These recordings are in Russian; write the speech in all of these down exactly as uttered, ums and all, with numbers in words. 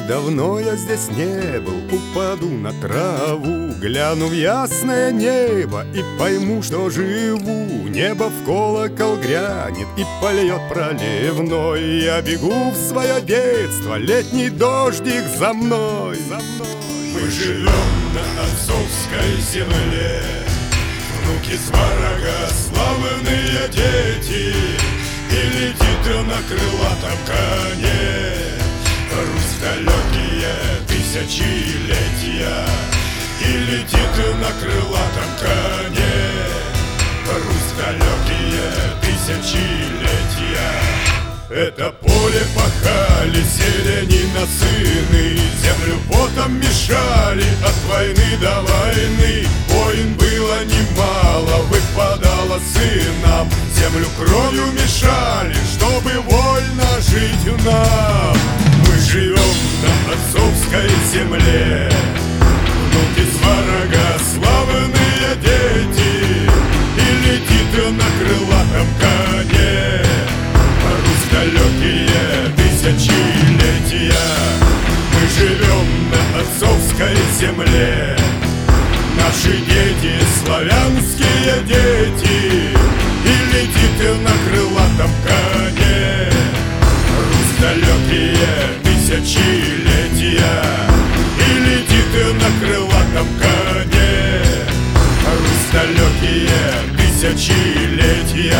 Как давно я здесь не был, упаду на траву, гляну в ясное небо и пойму, что живу. Небо в колокол грянет и польет проливной. Я бегу в свое детство, летний дождик за мной, за мной. Мы живем на отцовской земле, внуки сварога, славные дети, и летит на крылатом коне. Русь далекие тысячелетия, и летит на крылатом коне. Русь далекие тысячелетия. Это поле пахали селянина сыны, землю потом мешали от войны до войны. Войн было немало, выпадало сынам, землю кровью мешали, чтобы вольно жить нам. Мы живем на отцовской земле, внуки сварога, славные дети, и летит на крылатом коне. Русь далекие тысячелетия. Мы живем на отцовской земле, наши дети, славянские дети, и летит на крылатом коне. Русь далекие тысячелетия, и летит на крылатом коне. Русь далекие тысячелетия.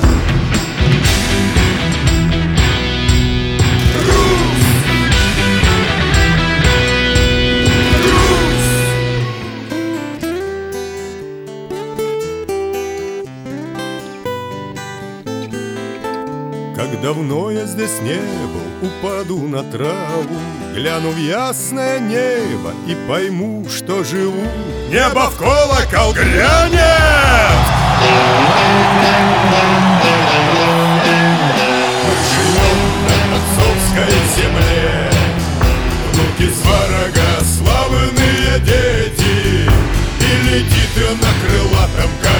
Как давно я здесь не был, упаду на траву, гляну в ясное небо и пойму, что живу. Небо в колокол грянет! Мы живем на отцовской земле, внуки сварога, славные дети, и летит на крылатом коне.